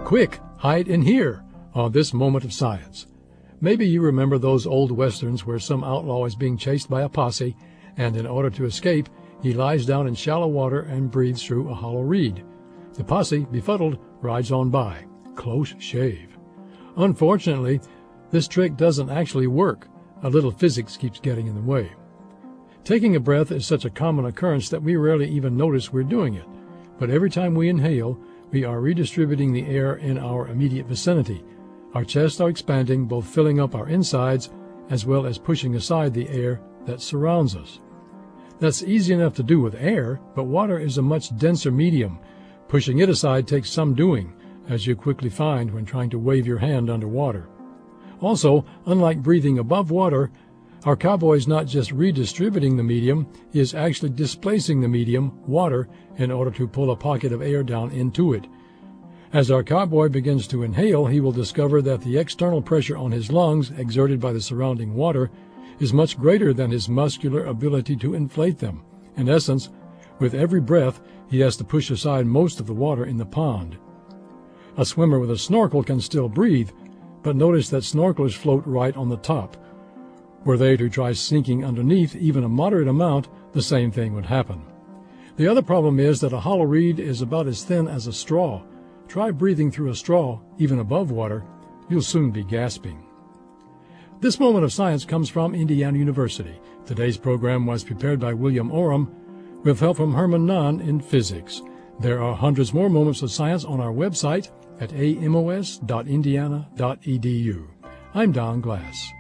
Quick, hide in here on this moment of science. Maybe you remember those old westerns where some outlaw is being chased by a posse, and in order to escape, he lies down in shallow water and breathes through a hollow reed. The posse, befuddled, rides on by. Close shave. Unfortunately, this trick doesn't actually work. A little physics keeps getting in the way. Taking a breath is such a common occurrence that we rarely even notice we're doing it. But every time we inhale, we are redistributing the air in our immediate vicinity. Our chests are expanding, both filling up our insides as well as pushing aside the air that surrounds us. That's easy enough to do with air, but water is a much denser medium. Pushing it aside takes some doing, as you quickly find when trying to wave your hand underwater. Also, unlike breathing above water, our cowboy is not just redistributing the medium, he is actually displacing the medium, water, in order to pull a pocket of air down into it. As our cowboy begins to inhale, he will discover that the external pressure on his lungs, exerted by the surrounding water, is much greater than his muscular ability to inflate them. In essence, with every breath, he has to push aside most of the water in the pond. A swimmer with a snorkel can still breathe, but notice that snorkelers float right on the top. Were they to try sinking underneath even a moderate amount, the same thing would happen. The other problem is that a hollow reed is about as thin as a straw. Try breathing through a straw, even above water. You'll soon be gasping. This moment of science comes from Indiana University. Today's program was prepared by William Oram, with help from Herman Nahn in physics. There are hundreds more moments of science on our website at amos.indiana.edu. I'm Don Glass.